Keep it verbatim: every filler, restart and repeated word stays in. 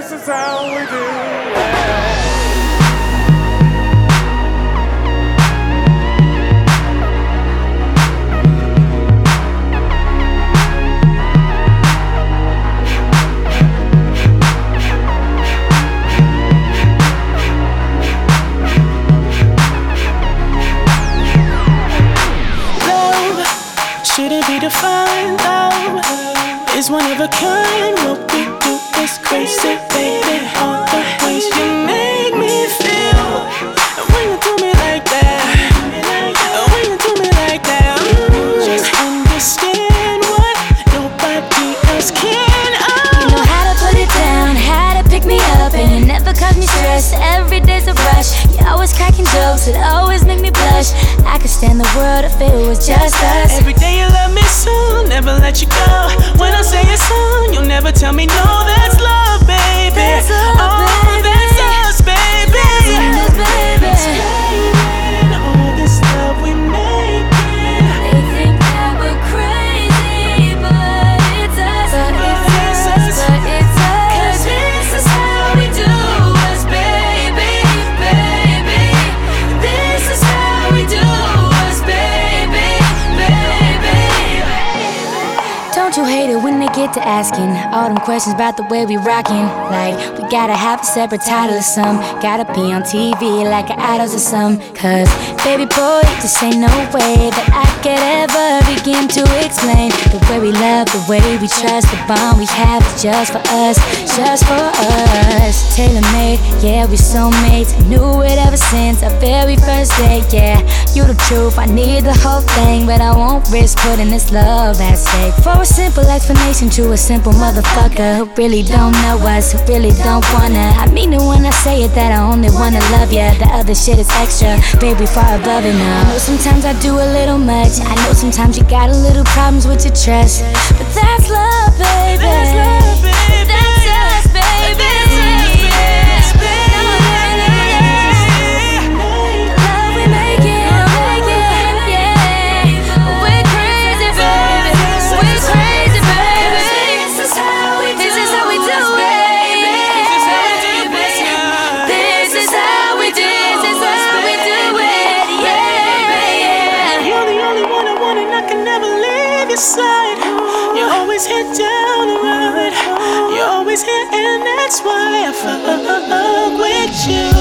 this is how we do it. Shouldn't be defined, love is one of a kind. What we do is crazy, baby. All the ways you make me feel when you do me like that, when you do me like that. mm, Just understand what nobody else can. Oh. You know how to put it down, how to pick me up, and it never caused me stress. Every day's a rush. You always cracking jokes, it always make me blush. I could stand the world if it was just us. Every day you love me so, never let you go. When I say it's on, you'll never tell me no. That's love, baby. That's love, oh, baby. that's us, baby. That's us, baby. All this love we making. They think that we're crazy, but it's us. But it's us, but it's us. 'Cause this is how we do us, baby, baby. This is how we do us, baby, baby. Don't you hate it when they get to asking all them questions about the way we rockin'? Like, we gotta have a separate title or some. Gotta be on T V like an idols or some. Cause, baby boy, this ain't no way that I could ever begin to explain the way we love, the way we trust, the bond we have is just for us, just for us. Tailor-made, yeah, we soulmates. I knew it ever since our very first day, yeah. You the truth, I need the whole thing, but I won't risk putting this love at stake. For a simple explanation to a simple motherfucker who really don't know us, who really don't wanna. I mean it when I say it that I only wanna love ya. The other shit is extra, baby, far above it now. I know sometimes I do a little much. I know sometimes you got a little problems with your trust, but that's love, baby. That's love, baby. That's us, baby. That's us, baby. Love we make it, make it, yeah. We're crazy, baby. We're crazy, baby. This is how we do. This is how we do it, baby. This is how we do. This is how we do it, yeah. You're the only one I want, and I can never leave your side. You're always here down the road. You're always here, and that's why I fuck with you.